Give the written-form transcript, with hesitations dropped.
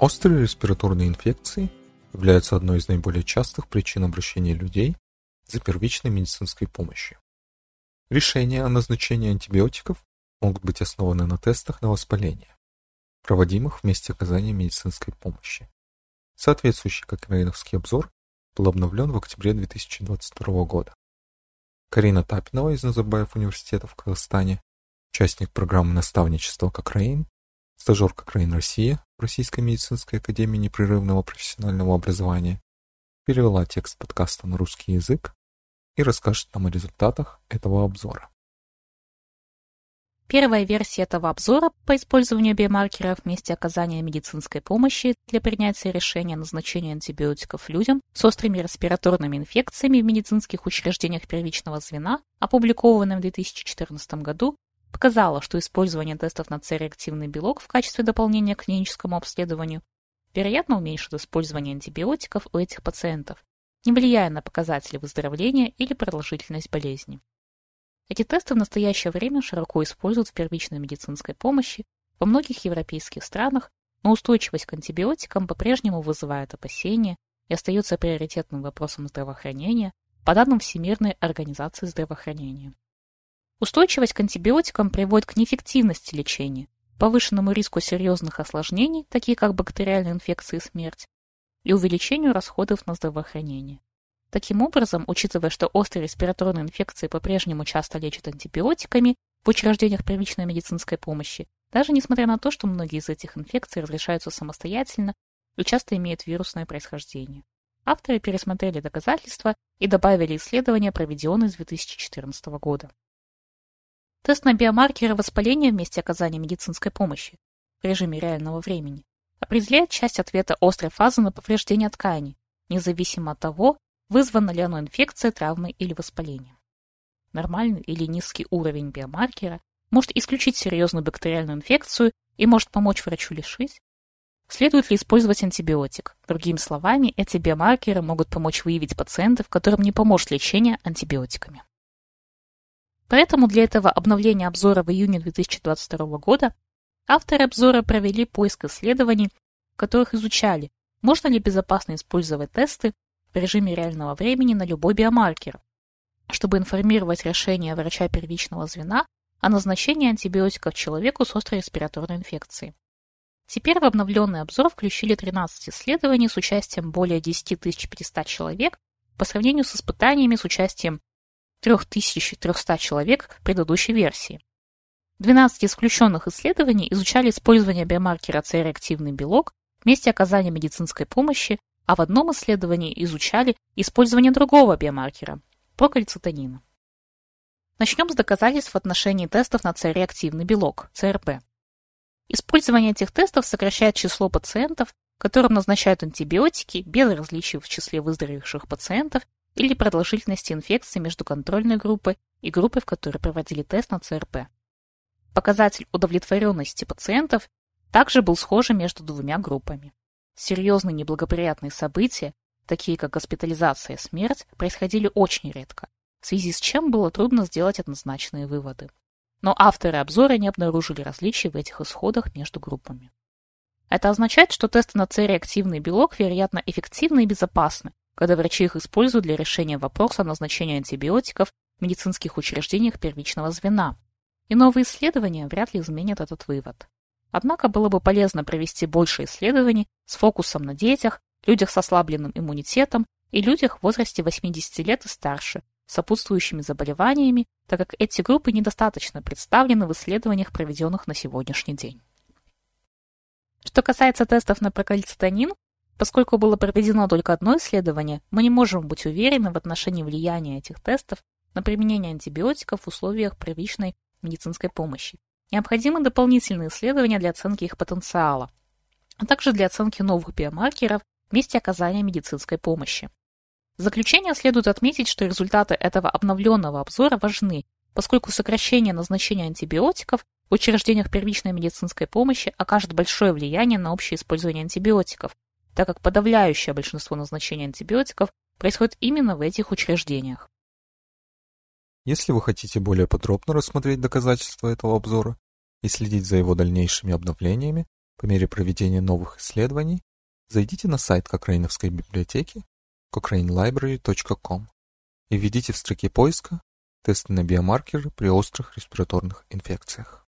Острые респираторные инфекции являются одной из наиболее частых причин обращения людей за первичной медицинской помощью. Решения о назначении антибиотиков могут быть основаны на тестах на воспаление, проводимых в месте оказания медицинской помощи. Соответствующий кокрейновский обзор был обновлен в октябре 2022 года. Карина Тапинова из Назарбаев университета в Казахстане, участник программы наставничества Cochrane, стажер Cochrane Россия в Российской медицинской академии непрерывного профессионального образования, перевела текст подкаста на русский язык и расскажет нам о результатах этого обзора. Первая версия этого обзора по использованию биомаркеров в месте оказания медицинской помощи для принятия решения о назначении антибиотиков людям с острыми респираторными инфекциями в медицинских учреждениях первичного звена, опубликованная в 2014 году, показала, что использование тестов на С-реактивный белок в качестве дополнения к клиническому обследованию вероятно уменьшит использование антибиотиков у этих пациентов, не влияя на показатели выздоровления или продолжительность болезни. Эти тесты в настоящее время широко используют в первичной медицинской помощи во многих европейских странах, но устойчивость к антибиотикам по-прежнему вызывает опасения и остается приоритетным вопросом здравоохранения по данным Всемирной организации здравоохранения. Устойчивость к антибиотикам приводит к неэффективности лечения, повышенному риску серьезных осложнений, таких как бактериальные инфекции и смерть, и увеличению расходов на здравоохранение. Таким образом, учитывая, что острые респираторные инфекции по-прежнему часто лечат антибиотиками в учреждениях первичной медицинской помощи, даже несмотря на то, что многие из этих инфекций разрешаются самостоятельно и часто имеют вирусное происхождение. Авторы пересмотрели доказательства и добавили исследования, проведенные с 2014 года. Тест на биомаркеры воспаления в месте оказания медицинской помощи в режиме реального времени определяет часть ответа острой фазы на повреждение ткани, независимо от того, вызвана ли оно инфекцией, травмой или воспалением. Нормальный или низкий уровень биомаркера может исключить серьезную бактериальную инфекцию и может помочь врачу решить, следует ли использовать антибиотик. Другими словами, эти биомаркеры могут помочь выявить пациентов, которым не поможет лечение антибиотиками. Поэтому для этого обновления обзора в июне 2022 года авторы обзора провели поиск исследований, в которых изучали, можно ли безопасно использовать тесты в режиме реального времени на любой биомаркер, чтобы информировать решение врача первичного звена о назначении антибиотиков человеку с острой респираторной инфекцией. Теперь в обновленный обзор включили 13 исследований с участием более 10 500 человек по сравнению с испытаниями с участием 3300 человек в предыдущей версии. 12 исключенных исследований изучали использование биомаркера С-реактивный белок в месте оказания медицинской помощи, а в одном исследовании изучали использование другого биомаркера – прокальцитонина. Начнем с доказательств в отношении тестов на С-реактивный белок – ЦРБ. Использование этих тестов сокращает число пациентов, которым назначают антибиотики без различий в числе выздоровевших пациентов или продолжительности инфекции между контрольной группой и группой, в которой проводили тест на ЦРБ. Показатель удовлетворенности пациентов также был схожим между двумя группами. Серьезные неблагоприятные события, такие как госпитализация и смерть, происходили очень редко, в связи с чем было трудно сделать однозначные выводы. Но авторы обзора не обнаружили различий в этих исходах между группами. Это означает, что тесты на С-реактивный белок, вероятно, эффективны и безопасны, когда врачи их используют для решения вопроса о назначении антибиотиков в медицинских учреждениях первичного звена. И новые исследования вряд ли изменят этот вывод. Однако было бы полезно провести больше исследований с фокусом на детях, людях с ослабленным иммунитетом и людях в возрасте 80 лет и старше, с сопутствующими заболеваниями, так как эти группы недостаточно представлены в исследованиях, проведенных на сегодняшний день. Что касается тестов на прокальцитонин, поскольку было проведено только одно исследование, мы не можем быть уверены в отношении влияния этих тестов на применение антибиотиков в условиях первичной медицинской помощи. Необходимы дополнительные исследования для оценки их потенциала, а также для оценки новых биомаркеров в месте оказания медицинской помощи. В заключение следует отметить, что результаты этого обновленного обзора важны, поскольку сокращение назначения антибиотиков в учреждениях первичной медицинской помощи окажет большое влияние на общее использование антибиотиков, так как подавляющее большинство назначений антибиотиков происходит именно в этих учреждениях. Если вы хотите более подробно рассмотреть доказательства этого обзора и следить за его дальнейшими обновлениями, По мере проведения новых исследований зайдите на сайт Кокрейновской библиотеки cochrane.library.com и введите в строке поиска «Тесты на биомаркеры при острых респираторных инфекциях».